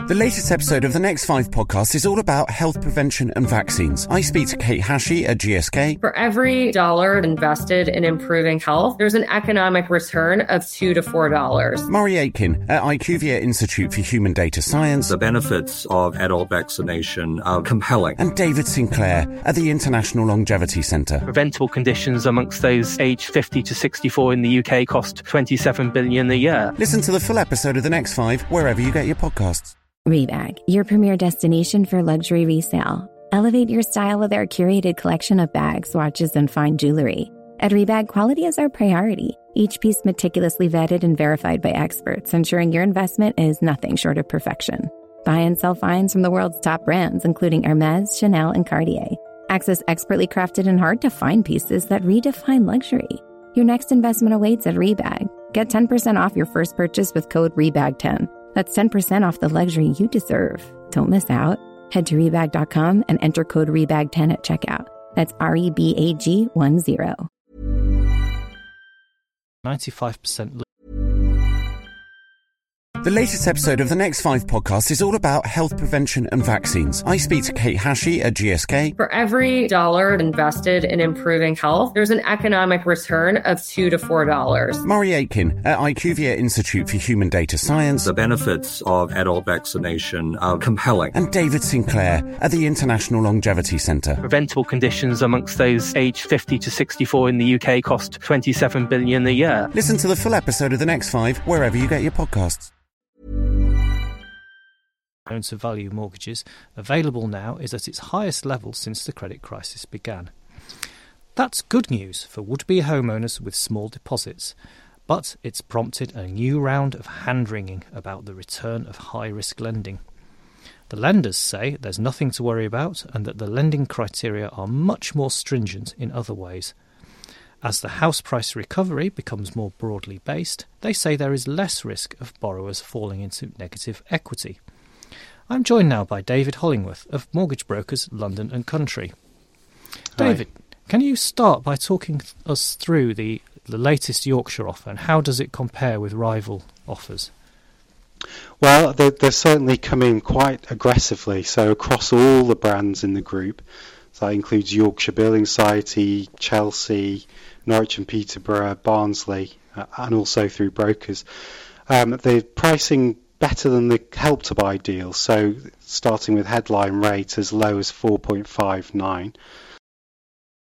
The latest episode of the Next 5 podcast is all about health prevention and vaccines. I speak to Kate Hashey at GSK. For every dollar invested in improving health, there's an economic return of $2 to $4. Murray Aitken at IQVIA Institute for Human Data Science. The benefits of adult vaccination are compelling. And David Sinclair at the International Longevity Centre. Preventable conditions amongst those aged 50 to 64 in the UK cost $27 billion a year. Listen to the full episode of the Next 5 wherever you get your podcasts. Rebag, your premier destination for luxury resale. Elevate your style with our curated collection of bags, watches, and fine jewelry. At Rebag, quality is our priority. Each piece meticulously vetted and verified by experts, ensuring your investment is nothing short of perfection. Buy and sell finds from the world's top brands, including Hermès, Chanel, and Cartier. Access expertly crafted and hard-to-find pieces that redefine luxury. Your next investment awaits at Rebag. Get 10% off your first purchase with code REBAG10. That's 10% off the luxury you deserve. Don't miss out. Head to Rebag.com and enter code REBAG10 at checkout. That's REBAG10. 95%. The latest episode of the Next 5 podcast is all about health prevention and vaccines. I speak to Kate Hashey at GSK. For every dollar invested in improving health, there's an economic return of $2 to $4. Murray Aitken at IQVIA Institute for Human Data Science. The benefits of adult vaccination are compelling. And David Sinclair at the International Longevity Centre. Preventable conditions amongst those aged 50 to 64 in the UK cost $27 billion a year. Listen to the full episode of the Next 5 wherever you get your podcasts. Loan-to-value mortgages available now is at its highest level since the credit crisis began. That's good news for would-be homeowners with small deposits, but it's prompted a new round of hand-wringing about the return of high-risk lending. The lenders say there's nothing to worry about and that the lending criteria are much more stringent in other ways. As the house price recovery becomes more broadly based, they say there is less risk of borrowers falling into negative equity. I'm joined now by David Hollingworth of Mortgage Brokers London and Country. David, can you start by talking us through the latest Yorkshire offer and how does it compare with rival offers? Well, they're certainly coming quite aggressively. So across all the brands in the group, so that includes Yorkshire Building Society, Chelsea, Norwich and Peterborough, Barnsley, and also through brokers. The pricing better than the Help to Buy deal, so starting with headline rate as low as 4.59